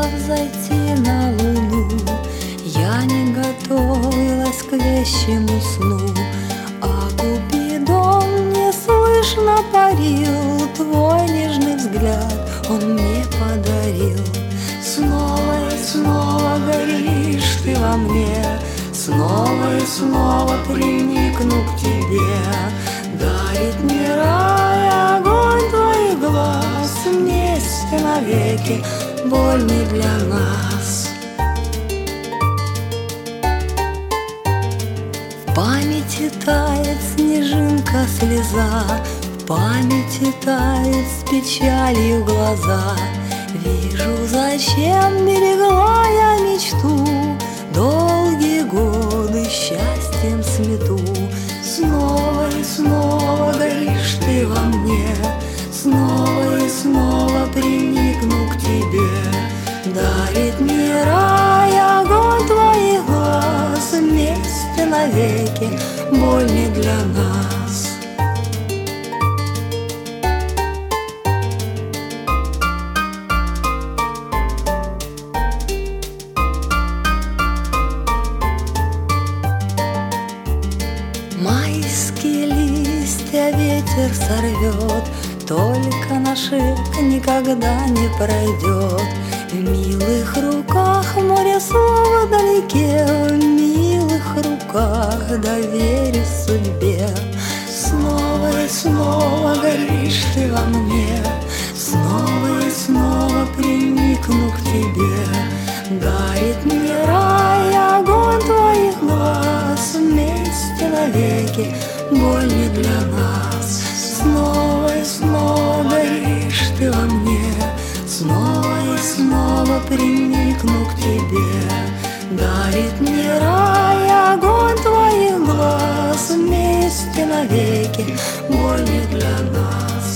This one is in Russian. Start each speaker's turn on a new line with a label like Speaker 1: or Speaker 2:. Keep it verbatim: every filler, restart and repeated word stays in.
Speaker 1: взойти на луну, я не готовилась к вещему сну, а Купидон неслышно парил, твой нежный взгляд он мне подарил. Снова и снова горишь ты во мне, снова и снова приникну к тебе. Дарит мне рай огонь твоих глаз, вместе навеки, боль не для нас. В памяти тает снежинка слеза, в памяти тает с печалью глаза. Вижу, зачем берегла я мечту, долгие годы счастьем смету. Снова и снова горишь ты во мне, снова и снова приникну к тебе. Дарит мне рай огонь твоих глаз, вместе навеки, боль не для нас. Майские листья ветер сорвет, только наш век никогда не пройдет. В милых руках море слов вдалеке, в милых руках доверюсь судьбе. Снова и снова горишь ты во мне, снова и снова приникну к тебе. Дарит мне рай огонь твоих глаз, вместе навеки, боль не для нас. Снова и снова горишь ты во мне, снова и снова приникну к тебе. Дарит мне рай огонь твоих глаз, вместе навеки, боль не для нас.